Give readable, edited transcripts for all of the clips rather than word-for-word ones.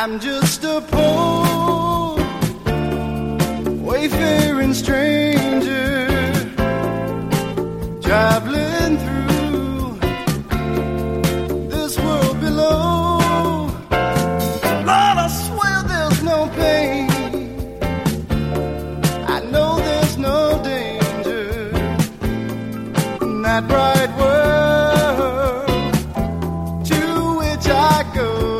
I'm just a poor, wayfaring stranger, traveling through this world below. Lord, I swear there's no pain, I know there's no danger in that bright world to which I go.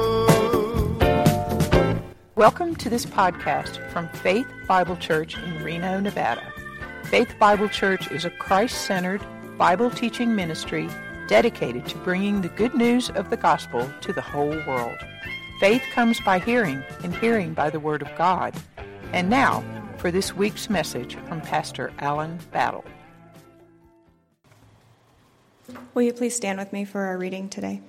Welcome to this podcast from Faith Bible Church in Reno, Nevada. Faith Bible Church is a Christ-centered Bible teaching ministry dedicated to bringing the good news of the gospel to the whole world. Faith comes by hearing, and hearing by the Word of God. And now, for this week's message from Pastor Alan Battle. Will you please stand with me for our reading today?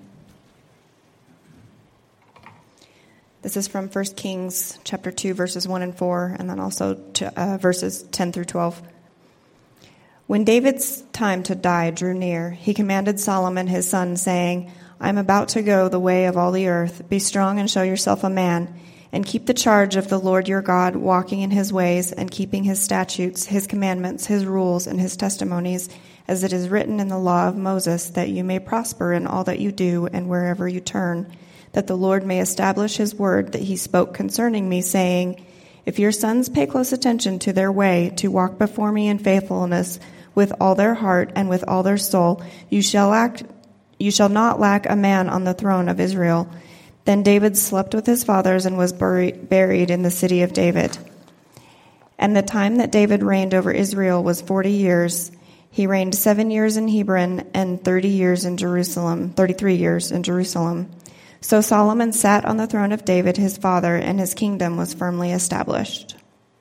This is from 1 Kings chapter 2, verses 1 and 4, and then also verses 10 through 12. When David's time to die drew near, he commanded Solomon his son, saying, I am about to go the way of all the earth. Be strong and show yourself a man, and keep the charge of the Lord your God, walking in his ways and keeping his statutes, his commandments, his rules, and his testimonies, as it is written in the law of Moses, that you may prosper in all that you do and wherever you turn, that the Lord may establish his word that he spoke concerning me, saying, If your sons pay close attention to their way, to walk before me in faithfulness with all their heart and with all their soul, you shall not lack a man on the throne of Israel. Then David slept with his fathers and was buried in the city of David. And the time that David reigned over Israel was 40 years. He reigned 7 years in Hebron and 33 years in Jerusalem. So Solomon sat on the throne of David his father, and his kingdom was firmly established.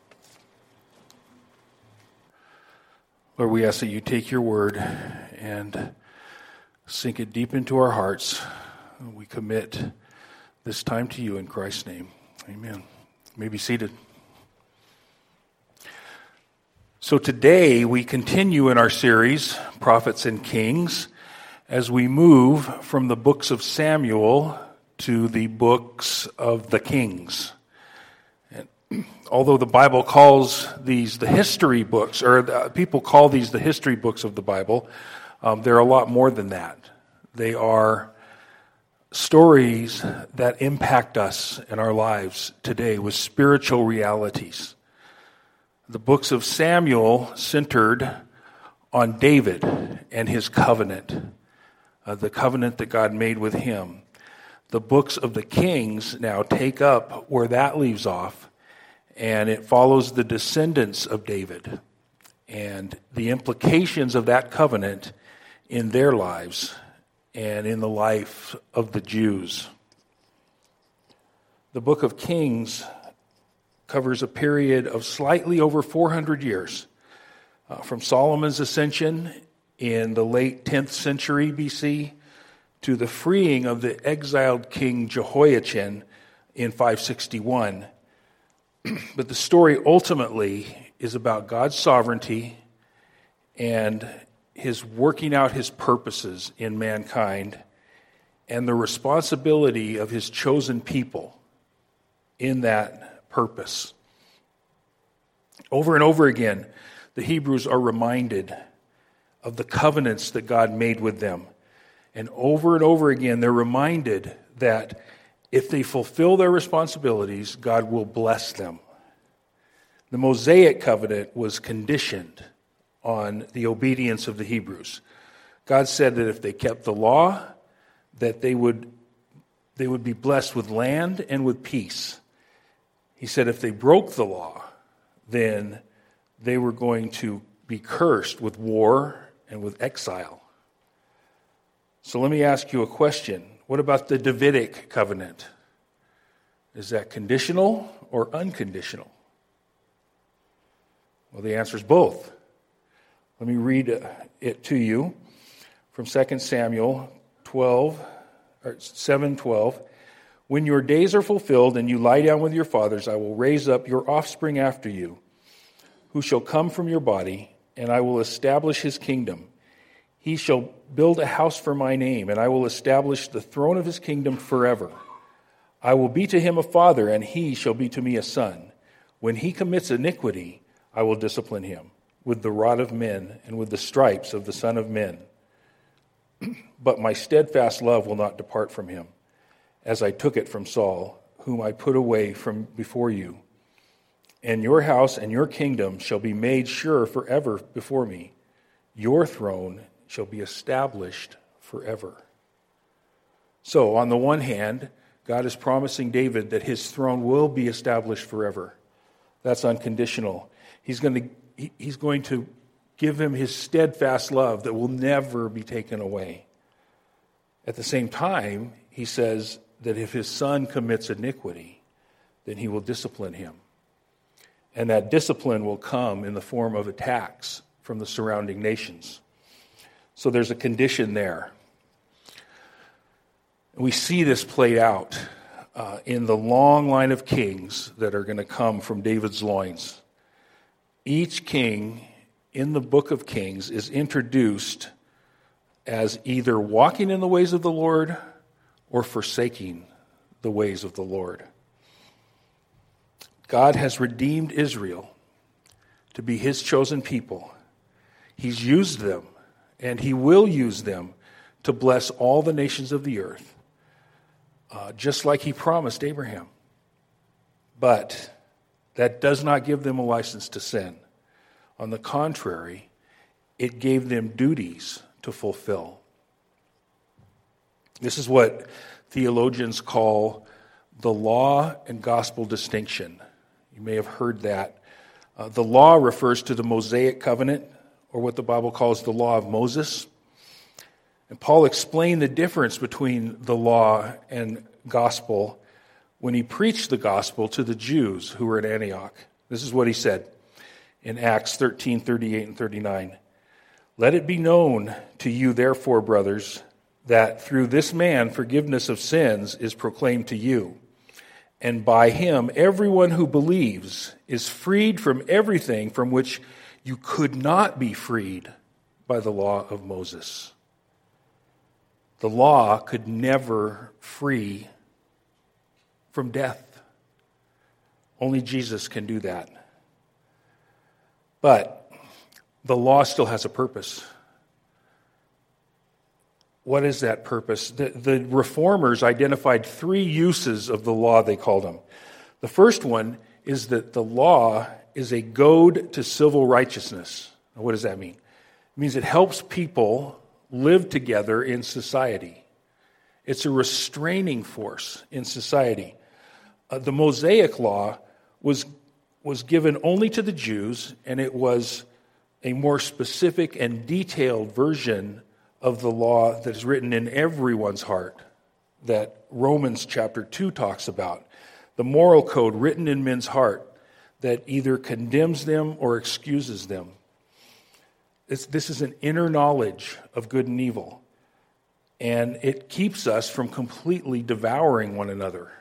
Lord, we ask that you take your word and sink it deep into our hearts. We commit this time to you in Christ's name. Amen. You may be seated. So today we continue in our series, Prophets and Kings, as we move from the books of Samuel to the books of the Kings. And although the Bible calls these the history books, or people call these the history books of the Bible, they're a lot more than that. They are stories that impact us in our lives today with spiritual realities. The books of Samuel centered on David and his covenant, the covenant that God made with him. The books of the Kings now take up where that leaves off, and it follows the descendants of David and the implications of that covenant in their lives and in the life of the Jews. The book of Kings covers a period of slightly over 400 years, from Solomon's ascension in the late 10th century BC to the freeing of the exiled king Jehoiachin in 561. But the story ultimately is about God's sovereignty and his working out his purposes in mankind and the responsibility of his chosen people in that purpose. Over and over again, the Hebrews are reminded of the covenants that God made with them. And over again, they're reminded that if they fulfill their responsibilities, God will bless them. The Mosaic covenant was conditioned on the obedience of the Hebrews. God said that if they kept the law, that they would be blessed with land and with peace. He said if they broke the law, then they were going to be cursed with war and with exile. So let me ask you a question. What about the Davidic covenant? Is that conditional or unconditional? Well, the answer is both. Let me read it to you from 2 Samuel 7:12. When your days are fulfilled and you lie down with your fathers, I will raise up your offspring after you, who shall come from your body, and I will establish his kingdom. He shall build a house for my name, and I will establish the throne of his kingdom forever. I will be to him a father, and he shall be to me a son. When he commits iniquity, I will discipline him with the rod of men and with the stripes of the Son of Men. But my steadfast love will not depart from him, as I took it from Saul, whom I put away from before you. And your house and your kingdom shall be made sure forever before me. Your throne shall be established forever. So, on the one hand, God is promising David that his throne will be established forever. That's unconditional. He's going to give him his steadfast love that will never be taken away. At the same time, he says that if his son commits iniquity, then he will discipline him. And that discipline will come in the form of attacks from the surrounding nations. So there's a condition there. We see this played out in the long line of kings that are going to come from David's loins. Each king in the book of Kings is introduced as either walking in the ways of the Lord or forsaking the ways of the Lord. God has redeemed Israel to be his chosen people. He's used them, and he will use them to bless all the nations of the earth, just like he promised Abraham. But that does not give them a license to sin. On the contrary, it gave them duties to fulfill. This is what theologians call the law and gospel distinction. You may have heard that. The law refers to the Mosaic covenant, or what the Bible calls the law of Moses. And Paul explained the difference between the law and gospel when he preached the gospel to the Jews who were at Antioch. This is what he said in Acts 13:38 and 39. Let it be known to you, therefore, brothers, that through this man forgiveness of sins is proclaimed to you. And by him, everyone who believes is freed from everything from which you could not be freed by the law of Moses. The law could never free from death. Only Jesus can do that. But the law still has a purpose. What is that purpose? The reformers identified 3 uses of the law, they called them. The first one is that the law is a goad to civil righteousness. Now, what does that mean? It means it helps people live together in society. It's a restraining force in society. The Mosaic law was given only to the Jews, and it was a more specific and detailed version of the law that is written in everyone's heart that Romans chapter 2 talks about. The moral code written in men's heart that either condemns them or excuses them. This is an inner knowledge of good and evil, and it keeps us from completely devouring one another.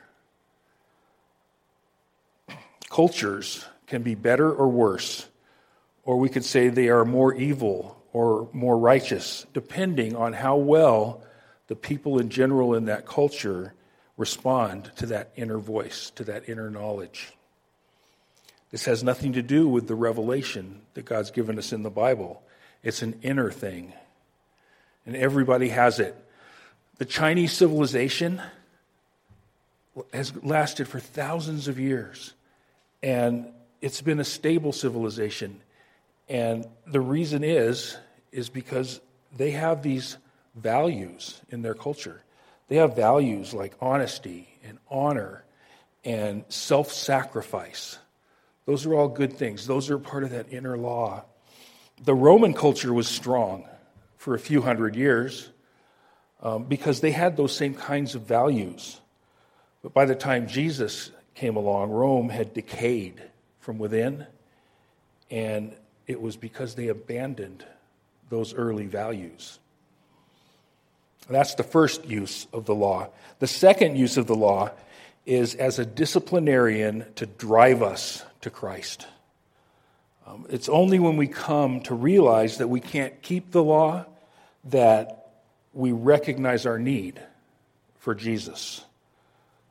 Cultures can be better or worse, or we could say they are more evil or more righteous, depending on how well the people in general in that culture respond to that inner voice, to that inner knowledge. This has nothing to do with the revelation that God's given us in the Bible. It's an inner thing, and everybody has it. The Chinese civilization has lasted for thousands of years, and it's been a stable civilization. And the reason is because they have these values in their culture. They have values like honesty and honor and self-sacrifice. Those are all good things. Those are part of that inner law. The Roman culture was strong for a few hundred years because they had those same kinds of values. But by the time Jesus came along, Rome had decayed from within, and it was because they abandoned those early values. That's the first use of the law. The second use of the law is as a disciplinarian to drive us to Christ. It's only when we come to realize that we can't keep the law that we recognize our need for Jesus.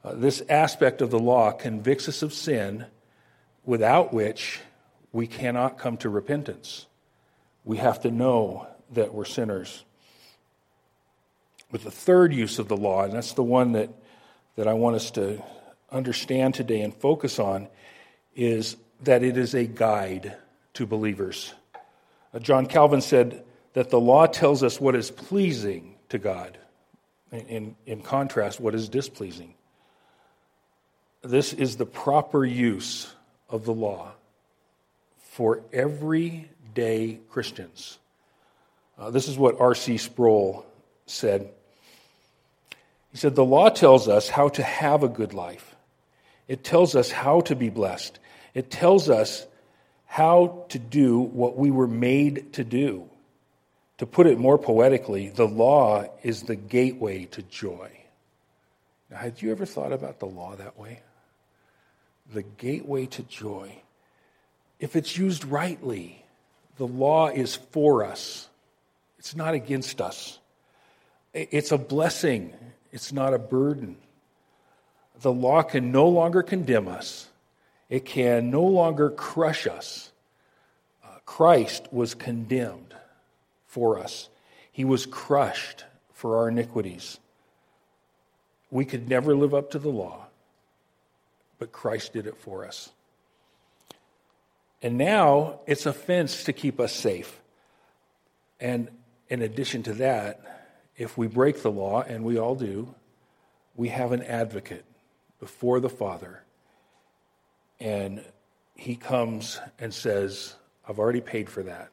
This aspect of the law convicts us of sin, without which we cannot come to repentance. We have to know that we're sinners. But the third use of the law, and that's the one that I want us to understand today and focus on, is that it is a guide to believers. John Calvin said that the law tells us what is pleasing to God. In contrast, what is displeasing. This is the proper use of the law for everyday Christians. This is what R.C. Sproul said. He said, the law tells us how to have a good life. It tells us how to be blessed. It tells us how to do what we were made to do. To put it more poetically, the law is the gateway to joy. Now, had you ever thought about the law that way? The gateway to joy. If it's used rightly, the law is for us. It's not against us. It's a blessing. It's not a burden. The law can no longer condemn us. It can no longer crush us. Christ was condemned for us. He was crushed for our iniquities. We could never live up to the law, but Christ did it for us. And now it's a fence to keep us safe. And in addition to that, if we break the law, and we all do, we have an advocate before the Father. And he comes and says, I've already paid for that.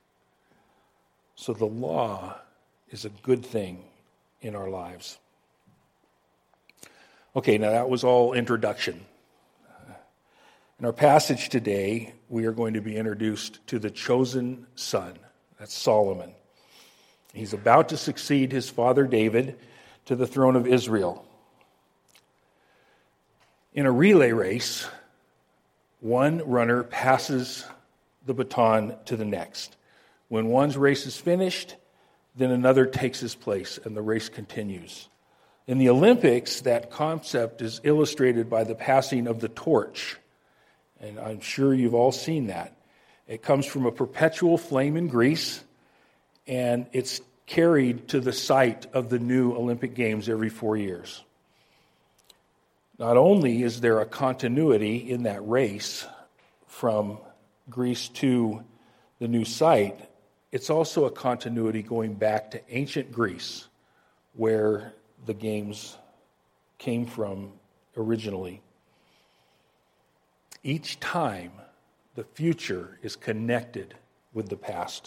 So the law is a good thing in our lives. Okay, now that was all introduction. In our passage today, we are going to be introduced to the chosen son. That's Solomon. He's about to succeed his father David to the throne of Israel. In a relay race, one runner passes the baton to the next. When one's race is finished, then another takes his place and the race continues. In the Olympics, that concept is illustrated by the passing of the torch. And I'm sure you've all seen that. It comes from a perpetual flame in Greece, and it's carried to the site of the new Olympic Games every 4 years. Not only is there a continuity in that race from Greece to the new site, it's also a continuity going back to ancient Greece, where the games came from originally. Each time, the future is connected with the past.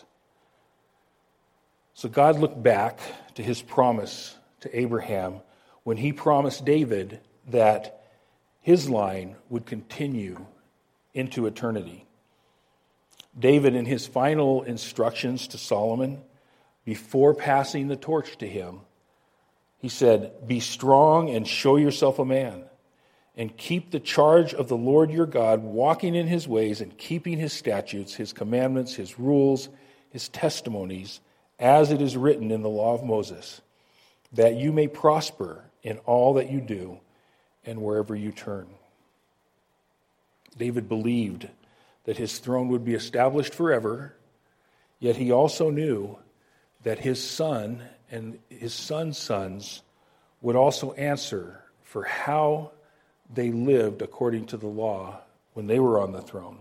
So God looked back to his promise to Abraham when he promised David that his line would continue into eternity. David, in his final instructions to Solomon, before passing the torch to him, he said, "Be strong and show yourself a man, and keep the charge of the Lord your God, walking in his ways and keeping his statutes, his commandments, his rules, his testimonies, as it is written in the law of Moses, that you may prosper in all that you do and wherever you turn." David believed that his throne would be established forever, yet he also knew that his son and his son's sons would also answer for how they lived according to the law when they were on the throne.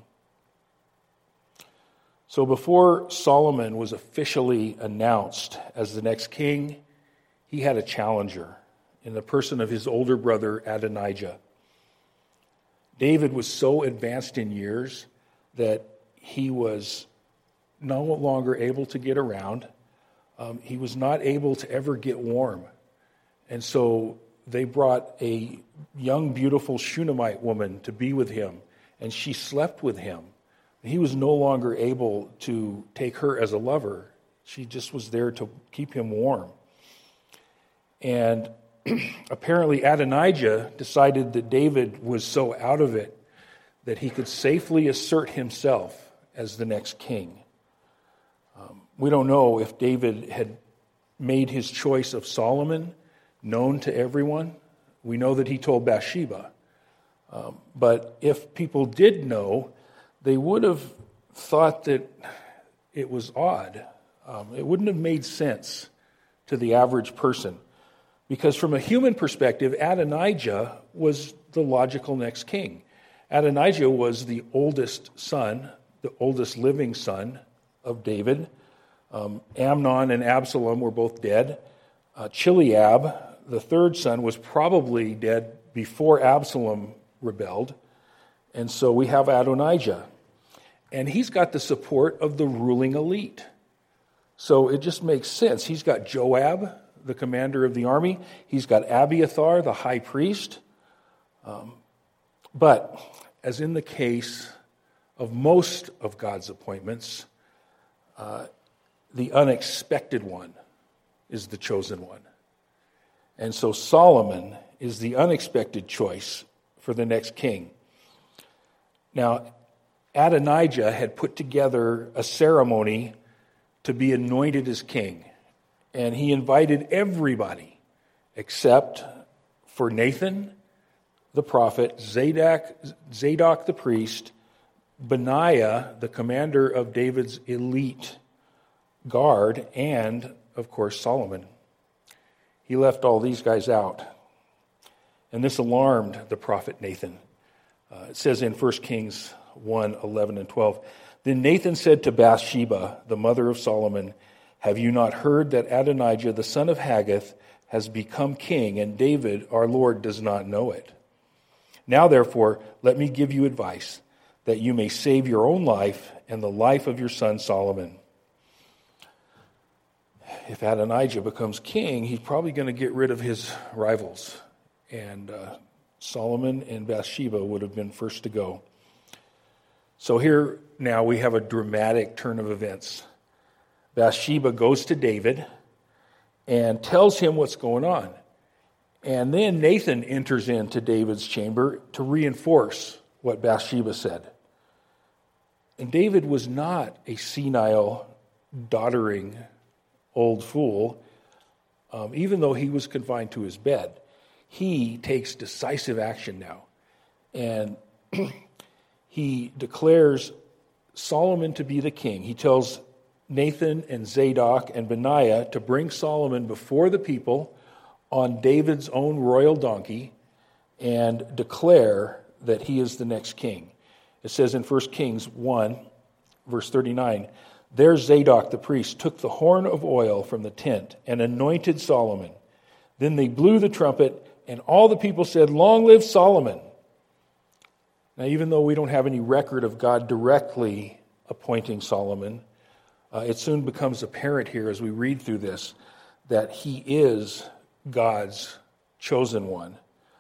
So before Solomon was officially announced as the next king, he had a challenger in the person of his older brother Adonijah. David was so advanced in years that he was no longer able to get around. He was not able to ever get warm. And so they brought a young, beautiful Shunammite woman to be with him, and she slept with him. He was no longer able to take her as a lover. She just was there to keep him warm. And apparently Adonijah decided that David was so out of it that he could safely assert himself as the next king. We don't know if David had made his choice of Solomon known to everyone. We know that he told Bathsheba. But if people did know, they would have thought that it was odd. It wouldn't have made sense to the average person. Because from a human perspective, Adonijah was the logical next king. Adonijah was the oldest son, the oldest living son of David. Amnon and Absalom were both dead. Chileab, the third son, was probably dead before Absalom rebelled. And so we have Adonijah. And he's got the support of the ruling elite. So it just makes sense. He's got Joab, the commander of the army. He's got Abiathar, the high priest. But as in the case of most of God's appointments, the unexpected one is the chosen one. And so Solomon is the unexpected choice for the next king. Now, Adonijah had put together a ceremony to be anointed as king. And he invited everybody except for Nathan, the prophet, Zadok the priest, Benaiah, the commander of David's elite guard, and, of course, Solomon. He left all these guys out. And this alarmed the prophet Nathan. It says in 1 Kings 1, 11 and 12, Then Nathan said to Bathsheba, the mother of Solomon, Have you not heard that Adonijah, the son of Haggith, has become king, and David, our Lord, does not know it? Now, therefore, let me give you advice, that you may save your own life and the life of your son Solomon. If Adonijah becomes king, he's probably going to get rid of his rivals. And Solomon and Bathsheba would have been first to go. So here now we have a dramatic turn of events. Bathsheba goes to David and tells him what's going on. And then Nathan enters into David's chamber to reinforce what Bathsheba said. And David was not a senile, doddering old fool, even though he was confined to his bed. He takes decisive action now. And he declares Solomon to be the king. He tells Nathan and Zadok and Benaiah to bring Solomon before the people on David's own royal donkey and declare that he is the next king. It says in 1 Kings 1, verse 39, There Zadok the priest took the horn of oil from the tent and anointed Solomon. Then they blew the trumpet, and all the people said, Long live Solomon. Now, even though we don't have any record of God directly appointing Solomon, it soon becomes apparent here as we read through this that he is God's chosen one.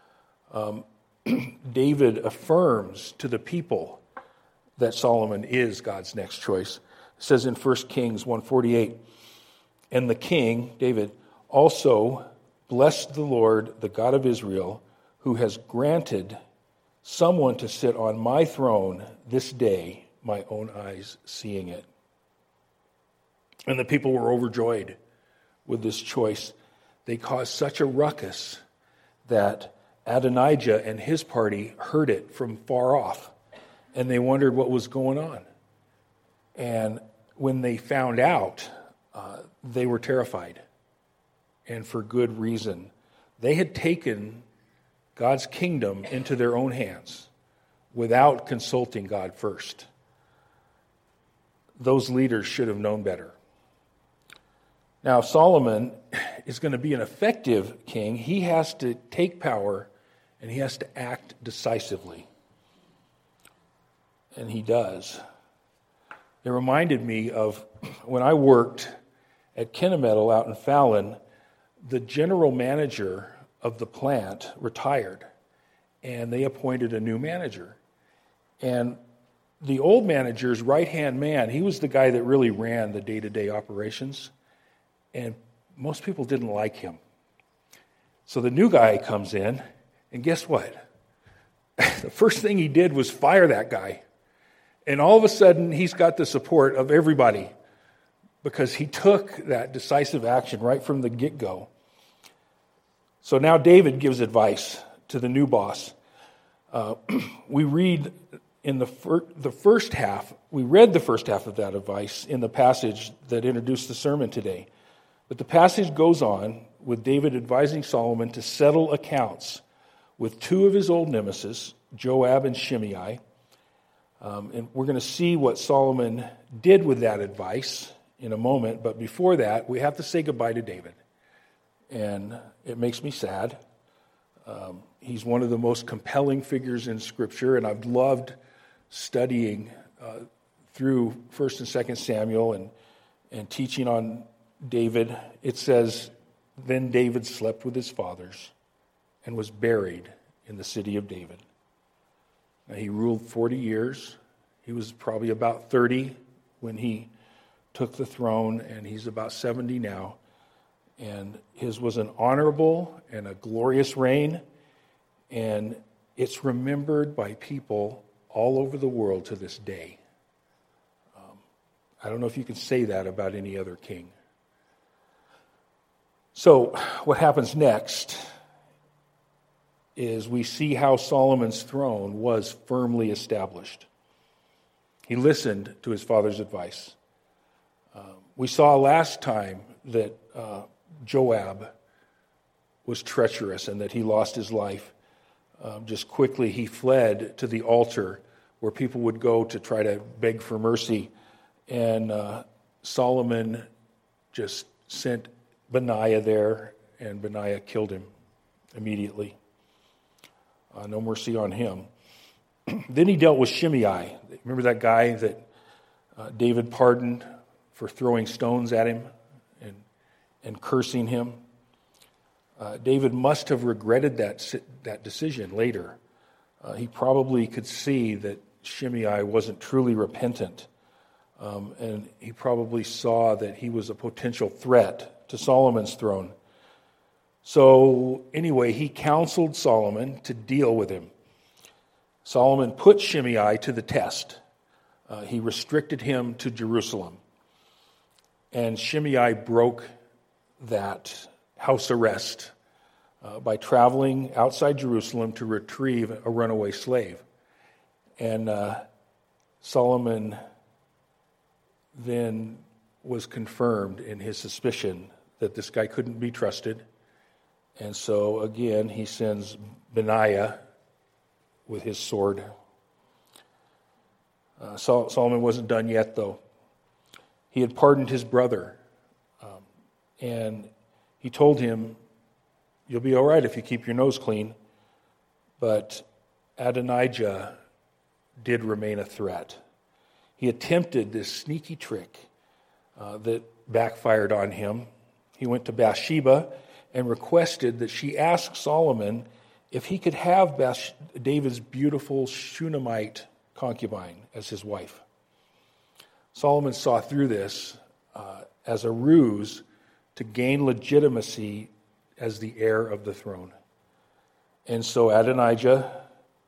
David affirms to the people that Solomon is God's next choice. It says in 1 Kings 1:48, And the king, David, also blessed the Lord, the God of Israel, who has granted someone to sit on my throne this day, my own eyes seeing it. And the people were overjoyed with this choice. They caused such a ruckus that Adonijah and his party heard it from far off, and they wondered what was going on. And when they found out, they were terrified, and for good reason. They had taken God's kingdom into their own hands without consulting God first. Those leaders should have known better. Now, if Solomon is going to be an effective king, he has to take power and he has to act decisively. And he does. It reminded me of when I worked at Kennametal out in Fallon, the general manager of the plant retired, and they appointed a new manager. And the old manager's right-hand man, he was the guy that really ran the day-to-day operations, and most people didn't like him. So the new guy comes in, and guess what? The first thing he did was fire that guy. And all of a sudden, he's got the support of everybody because he took that decisive action right from the get-go. So now David gives advice to the new boss. We read in the first half, we read the first half of that advice in the passage that introduced the sermon today. But the passage goes on with David advising Solomon to settle accounts with two of his old nemesis, Joab and Shimei. And we're going to see what Solomon did with that advice in a moment. But before that, we have to say goodbye to David. And it makes me sad. He's one of the most compelling figures in Scripture, and I've loved studying through 1st and 2nd Samuel and teaching on David. It says, "Then David slept with his fathers and was buried in the city of David." Now, he ruled 40 years. He was probably about 30 when he took the throne, and he's about 70 now. And his was an honorable and a glorious reign, and it's remembered by people all over the world to this day. I don't know if you can say that about any other king. So what happens next is we see how Solomon's throne was firmly established. He listened to his father's advice. We saw last time that Joab was treacherous and that he lost his life. Just quickly, he fled to the altar where people would go to try to beg for mercy. And Solomon just sent Benaiah there, and Benaiah killed him immediately. No mercy on him. Then he dealt with Shimei. Remember that guy that David pardoned for throwing stones at him and cursing him? David must have regretted that decision later. He probably could see that Shimei wasn't truly repentant. And he probably saw that he was a potential threat to Solomon's throne. So anyway, he counseled Solomon to deal with him. Solomon put Shimei to the test. He restricted him to Jerusalem. And Shimei broke that house arrest by traveling outside Jerusalem to retrieve a runaway slave. And Solomon then was confirmed in his suspicion that this guy couldn't be trusted. And so, again, he sends Benaiah with his sword. Solomon wasn't done yet, though. He had pardoned his brother. And he told him, "You'll be all right if you keep your nose clean." But Adonijah did remain a threat. He attempted this sneaky trick that backfired on him. He went to Bathsheba and requested that she ask Solomon if he could have David's beautiful Shunammite concubine as his wife. Solomon saw through this as a ruse to gain legitimacy as the heir of the throne. And so Adonijah,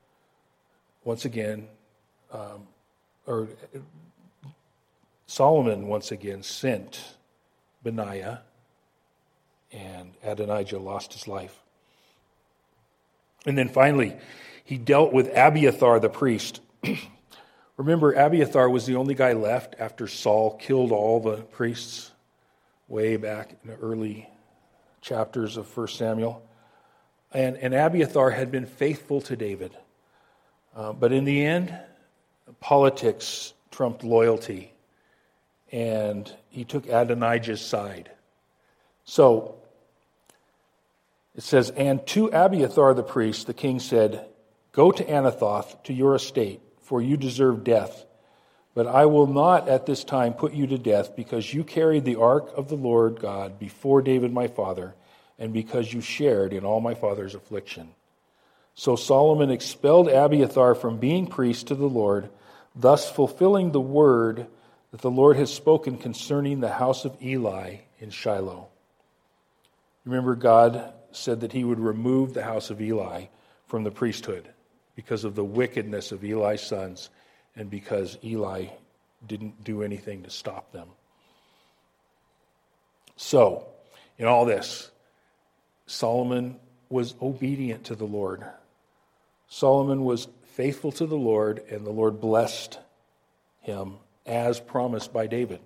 Solomon once again sent Benaiah, and Adonijah lost his life. And then finally, he dealt with Abiathar the priest. Remember, Abiathar was the only guy left after Saul killed all the priests way back in the early chapters of 1 Samuel. And Abiathar had been faithful to David. But in the end, politics trumped loyalty, and he took Adonijah's side. So, it says, "And to Abiathar the priest, the king said, 'Go to Anathoth, to your estate, for you deserve death. But I will not at this time put you to death, because you carried the ark of the Lord God before David my father, and because you shared in all my father's affliction.' So Solomon expelled Abiathar from being priest to the Lord, thus fulfilling the word that the Lord has spoken concerning the house of Eli in Shiloh." Remember, God said that he would remove the house of Eli from the priesthood because of the wickedness of Eli's sons and because Eli didn't do anything to stop them. So, in all this, Solomon was obedient to the Lord. Solomon was faithful to the Lord, and the Lord blessed him as promised by David.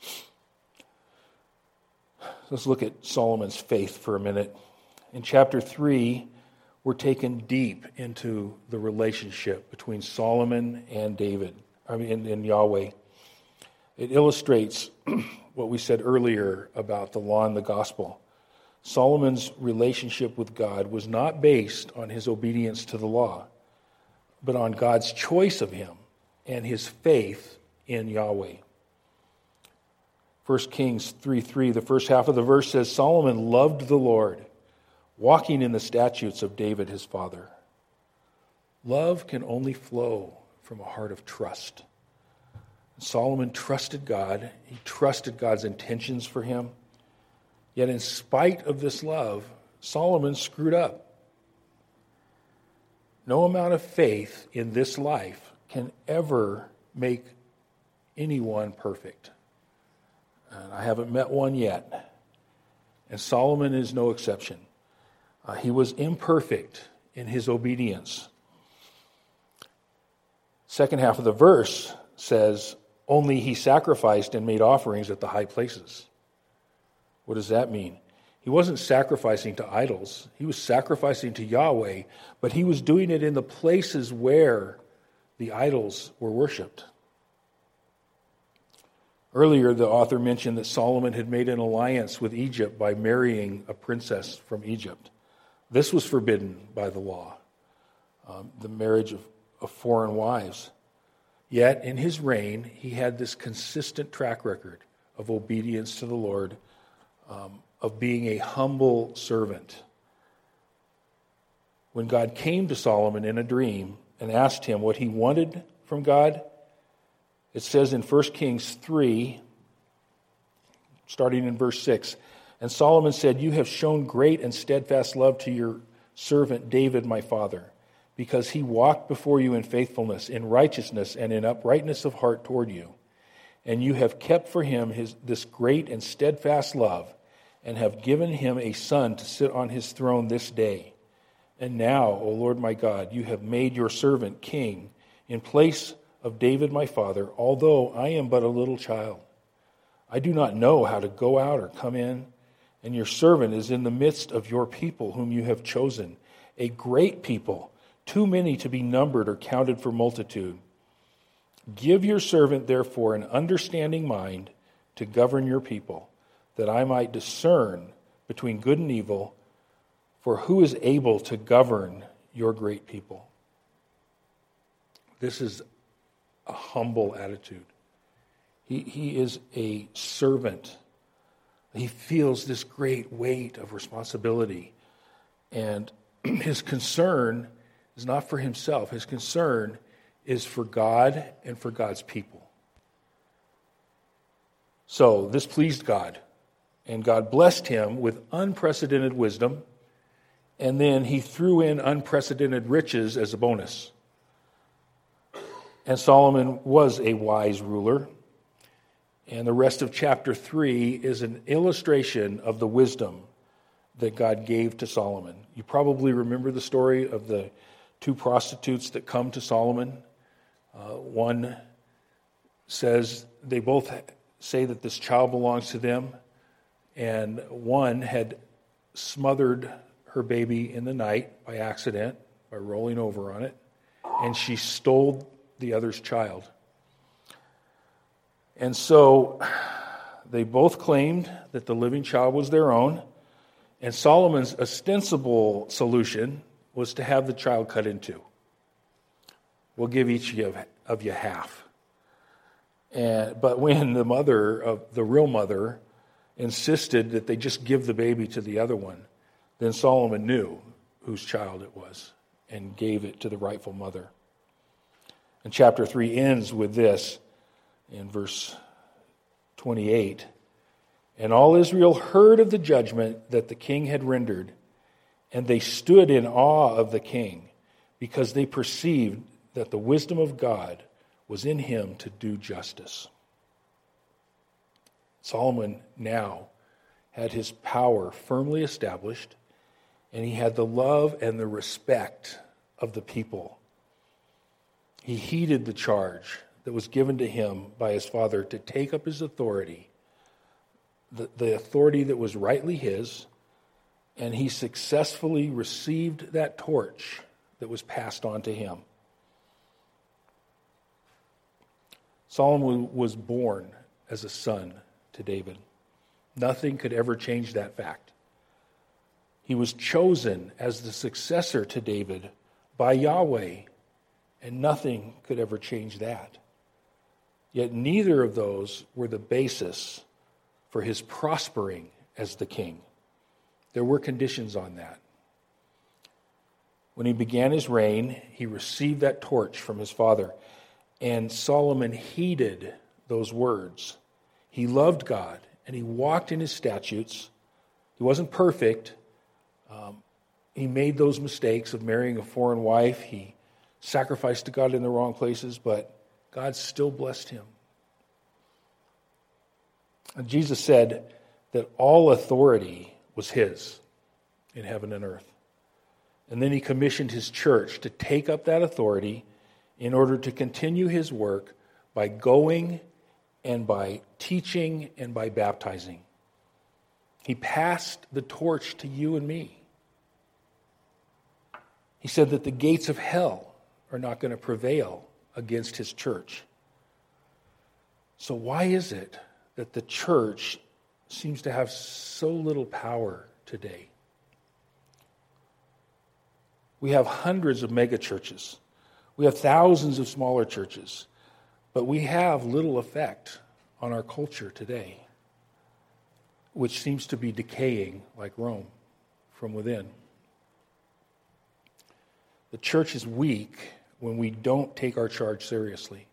Let's look at Solomon's faith for a minute. In chapter 3, we're taken deep into the relationship between Solomon and David, and Yahweh. It illustrates what we said earlier about the law and the gospel. Solomon's relationship with God was not based on his obedience to the law, but on God's choice of him and his faith in Yahweh. 1 Kings 3:3, the first half of the verse says, Solomon loved the Lord, walking in the statutes of David his father. Love can only flow from a heart of trust. Solomon trusted God. He trusted God's intentions for him. Yet in spite of this love, Solomon screwed up. No amount of faith in this life can ever make anyone perfect. And I haven't met one yet. And Solomon is no exception. He was imperfect in his obedience. Second half of the verse says, only he sacrificed and made offerings at the high places. What does that mean? He wasn't sacrificing to idols. He was sacrificing to Yahweh, but he was doing it in the places where the idols were worshipped. Earlier, the author mentioned that Solomon had made an alliance with Egypt by marrying a princess from Egypt. This was forbidden by the law, the marriage of foreign wives. Yet, in his reign, he had this consistent track record of obedience to the Lord, of being a humble servant. When God came to Solomon in a dream and asked him what he wanted from God, it says in 1 Kings 3, starting in verse 6, and Solomon said, you have shown great and steadfast love to your servant David, my father, because he walked before you in faithfulness, in righteousness, and in uprightness of heart toward you. And you have kept for him this great and steadfast love, and have given him a son to sit on his throne this day. And now, O Lord my God, you have made your servant king in place of David my father, although I am but a little child. I do not know how to go out or come in, and your servant is in the midst of your people whom you have chosen, a great people, too many to be numbered or counted for multitude. Give your servant, therefore, an understanding mind to govern your people, that I might discern between good and evil, for who is able to govern your great people? This is a humble attitude. He is a servant. He feels this great weight of responsibility. And his concern is not for himself. His concern is for God and for God's people. So this pleased God. And God blessed him with unprecedented wisdom. And then he threw in unprecedented riches as a bonus. And Solomon was a wise ruler. And the rest of chapter 3 is an illustration of the wisdom that God gave to Solomon. You probably remember the story of the two prostitutes that come to Solomon. One says, they both say that this child belongs to them. And one had smothered her baby in the night by accident, by rolling over on it. And she stole the other's child. And so they both claimed that the living child was their own. And Solomon's ostensible solution was to have the child cut in two. We'll give each of you half. But when the mother, the real mother, insisted that they just give the baby to the other one, then Solomon knew whose child it was and gave it to the rightful mother. And chapter 3 ends with this in verse 28. And all Israel heard of the judgment that the king had rendered, and they stood in awe of the king, because they perceived that the wisdom of God was in him to do justice. Solomon now had his power firmly established, and he had the love and the respect of the people. He heeded the charge that was given to him by his father to take up his authority, the authority that was rightly his, and he successfully received that torch that was passed on to him. Solomon was born as a son to David. Nothing could ever change that fact. He was chosen as the successor to David by Yahweh, and nothing could ever change that. Yet neither of those were the basis for his prospering as the king. There were conditions on that. When he began his reign, he received that torch from his father, and Solomon heeded those words. He loved God, and he walked in his statutes. He wasn't perfect. He made those mistakes of marrying a foreign wife. He sacrificed to God in the wrong places, but God still blessed him. And Jesus said that all authority was his in heaven and earth. And then he commissioned his church to take up that authority in order to continue his work by going and by teaching and by baptizing. He passed the torch to you and me. He said that the gates of hell are not going to prevail against his church. So why is it that the church seems to have so little power today? We have hundreds of mega churches. We have thousands of smaller churches. But we have little effect on our culture today, which seems to be decaying like Rome from within. The church is weak when we don't take our charge seriously.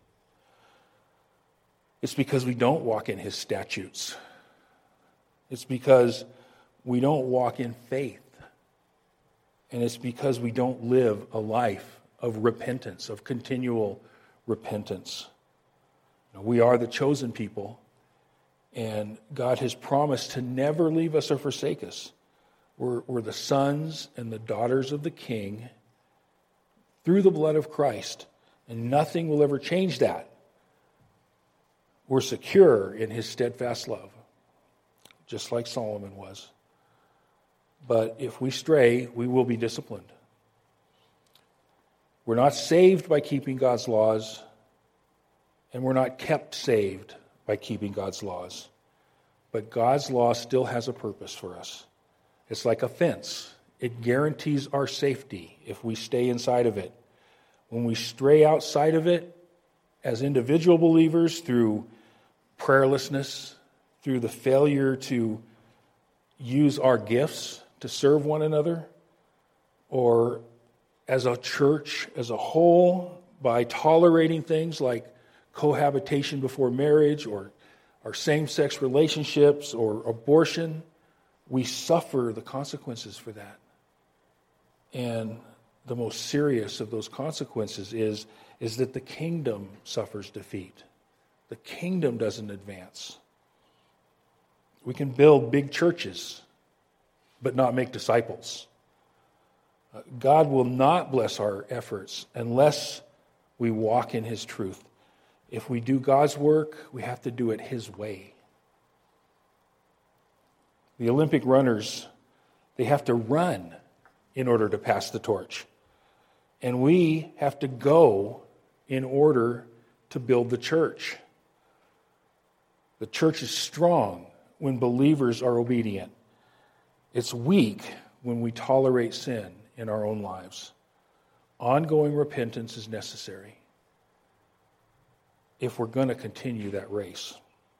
It's because we don't walk in his statutes. It's because we don't walk in faith. And it's because we don't live a life of repentance, of continual repentance. We are the chosen people, and God has promised to never leave us or forsake us. We're the sons and the daughters of the King through the blood of Christ, and nothing will ever change that. We're secure in his steadfast love, just like Solomon was. But if we stray, we will be disciplined. We're not saved by keeping God's laws, and we're not kept saved by keeping God's laws. But God's law still has a purpose for us. It's like a fence. It guarantees our safety if we stay inside of it. When we stray outside of it, as individual believers, through prayerlessness, through the failure to use our gifts to serve one another, or as a church as a whole, by tolerating things like cohabitation before marriage, or same-sex relationships, or abortion, we suffer the consequences for that. And the most serious of those consequences is that the kingdom suffers defeat. The kingdom doesn't advance. We can build big churches, but not make disciples. God will not bless our efforts unless we walk in his truth. If we do God's work, we have to do it his way. The Olympic runners, they have to run in order to pass the torch. And we have to go in order to build the church. The church is strong when believers are obedient. It's weak when we tolerate sin in our own lives. Ongoing repentance is necessary if we're going to continue that race.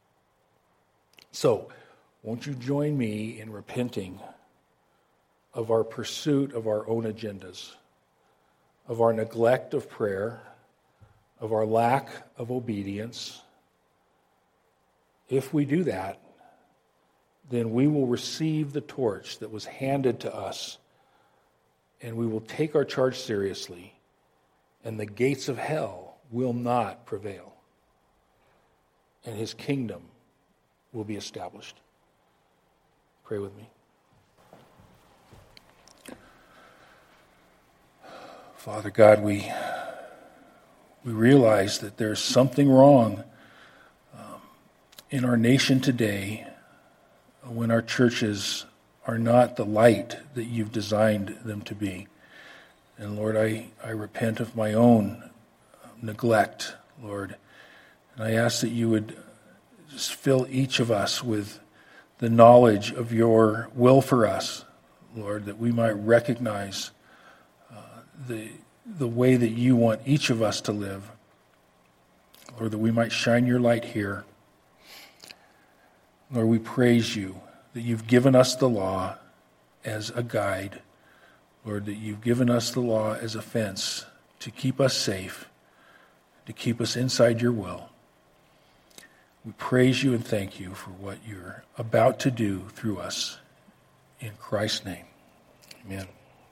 So, won't you join me in repenting of our pursuit of our own agendas, of our neglect of prayer, of our lack of obedience? If we do that, then we will receive the torch that was handed to us, and we will take our charge seriously, and the gates of hell will not prevail, and his kingdom will be established. Pray with me. Father God, we realize that there's something wrong in our nation today when our churches are not the light that you've designed them to be. And Lord, I repent of my own neglect, Lord. And I ask that you would just fill each of us with the knowledge of your will for us, Lord, that we might recognize the way that you want each of us to live, Lord, that we might shine your light here. Lord, we praise you that you've given us the law as a guide, Lord, that you've given us the law as a fence to keep us safe, to keep us inside your will. We praise you and thank you for what you're about to do through us. In Christ's name, amen.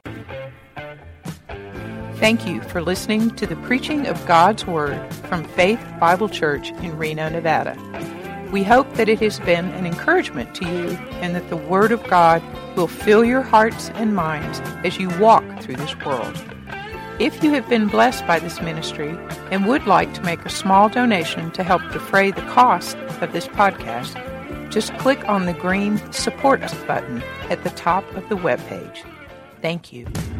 Thank you for listening to the preaching of God's Word from Faith Bible Church in Reno, Nevada. We hope that it has been an encouragement to you and that the Word of God will fill your hearts and minds as you walk through this world. If you have been blessed by this ministry and would like to make a small donation to help defray the cost of this podcast, just click on the green Support Us button at the top of the webpage. Thank you.